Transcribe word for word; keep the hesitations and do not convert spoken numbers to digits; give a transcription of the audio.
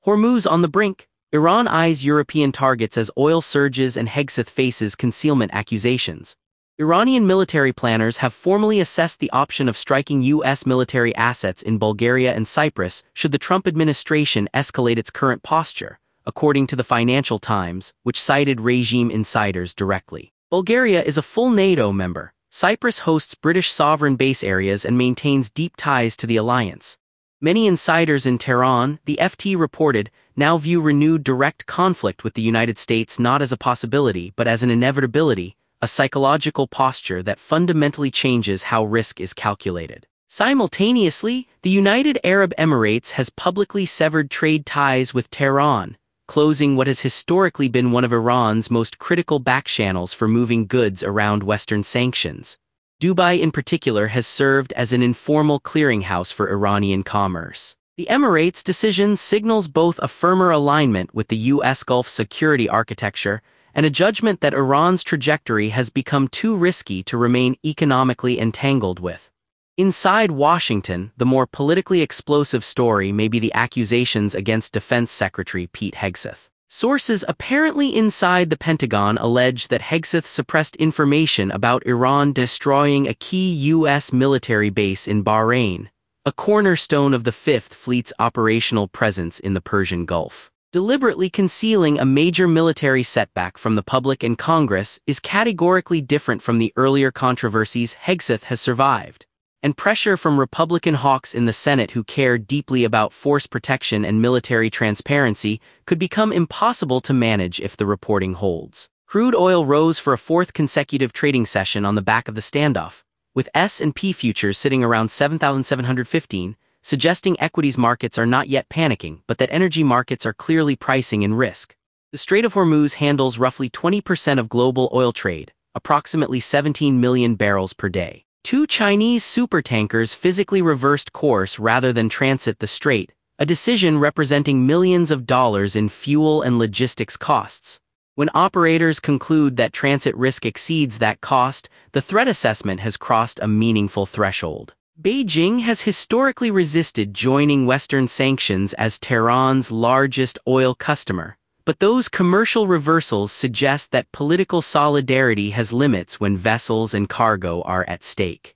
Hormuz on the brink. Iran eyes European targets as oil surges and Hegseth faces concealment accusations. Iranian military planners have formally assessed the option of striking U S military assets in Bulgaria and Cyprus should the Trump administration escalate its current posture, according to the Financial Times, which cited regime insiders directly. Bulgaria is a full NATO member. Cyprus hosts British sovereign base areas and maintains deep ties to the alliance. Many insiders in Tehran, the F T reported, now view renewed direct conflict with the United States not as a possibility but as an inevitability, a psychological posture that fundamentally changes how risk is calculated. Simultaneously, the United Arab Emirates has publicly severed trade ties with Tehran, closing what has historically been one of Iran's most critical backchannels for moving goods around Western sanctions. Dubai in particular has served as an informal clearinghouse for Iranian commerce. The Emirates' decision signals both a firmer alignment with the U S Gulf security architecture and a judgment that Iran's trajectory has become too risky to remain economically entangled with. Inside Washington, the more politically explosive story may be the accusations against Defense Secretary Pete Hegseth. Sources apparently inside the Pentagon allege that Hegseth suppressed information about Iran destroying a key U S military base in Bahrain, a cornerstone of the Fifth Fleet's operational presence in the Persian Gulf. Deliberately concealing a major military setback from the public and Congress is categorically different from the earlier controversies Hegseth has survived, and pressure from Republican hawks in the Senate who care deeply about force protection and military transparency could become impossible to manage if the reporting holds. Crude oil rose for a fourth consecutive trading session on the back of the standoff, with S and P futures sitting around seven thousand seven hundred fifteen, suggesting equities markets are not yet panicking but that energy markets are clearly pricing in risk. The Strait of Hormuz handles roughly twenty percent of global oil trade, approximately seventeen million barrels per day. Two Chinese supertankers physically reversed course rather than transit the strait, a decision representing millions of dollars in fuel and logistics costs. When operators conclude that transit risk exceeds that cost, the threat assessment has crossed a meaningful threshold. Beijing has historically resisted joining Western sanctions as Tehran's largest oil customer, but those commercial reversals suggest that political solidarity has limits when vessels and cargo are at stake.